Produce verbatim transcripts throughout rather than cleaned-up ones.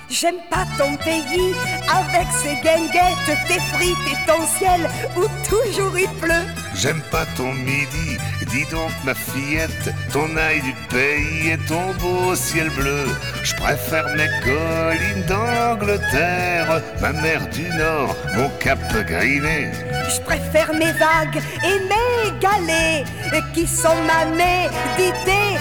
J'aime pas ton pays, avec ses guinguettes, tes frites et ton ciel, où toujours il pleut. J'aime pas ton midi, dis donc ma fillette, ton ail du pays et ton beau ciel bleu. Je préfère mes collines d'Angleterre, ma mer du Nord, mon cap griné. Je préfère mes vagues et mes galets, qui sont ma Méditerranée.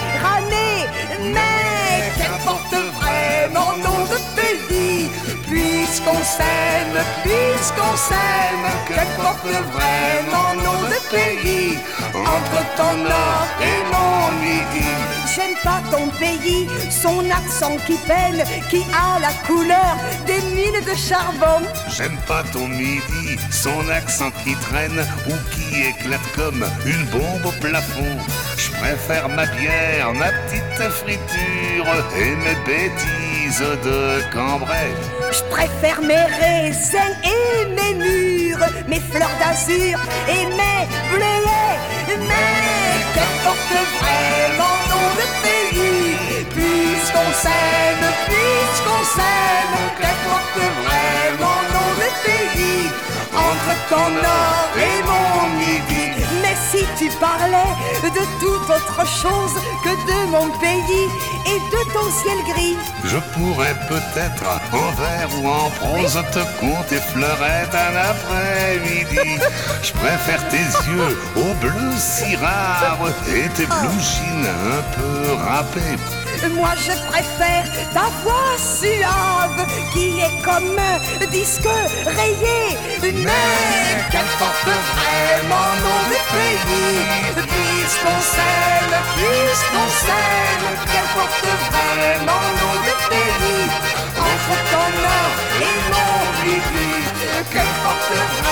Mais qu'importe vraiment nom de pays, puisqu'on s'aime, puisqu'on s'aime, qu'importe vraiment nom de pays, entre ton nord et mon midi. J'aime pas ton pays, son accent qui peine, qui a la couleur des mines de charbon. J'aime pas ton midi, son accent qui traîne ou qui éclate comme une bombe au plafond. Je préfère ma bière, ma petite friture et mes bêtises de Cambrai. Je préfère mes raisins et mes mûres, mes fleurs d'azur et mes bleuets. Mais qu'importe vraiment nom de pays, puisqu'on s'aime, puisqu'on s'aime, qu'importe vraiment nom de pays, entre ton nord et mon midi. Mais si tu parlais de toute autre chose que de mon pays et de ton ciel gris, je pourrais peut-être en vers ou en prose te conter fleurettes un après-midi. Je préfère tes yeux au bleu si rare et tes blue jeans un peu râpés. Moi je préfère ta voix suave qui est comme un disque rayé. Mais qu'importe vraiment nom de pays, puisqu'on s'aime, puisqu'on s'aime, qu'importe vraiment nom de pays, entre ton nord et mon midi, qu'importe vraiment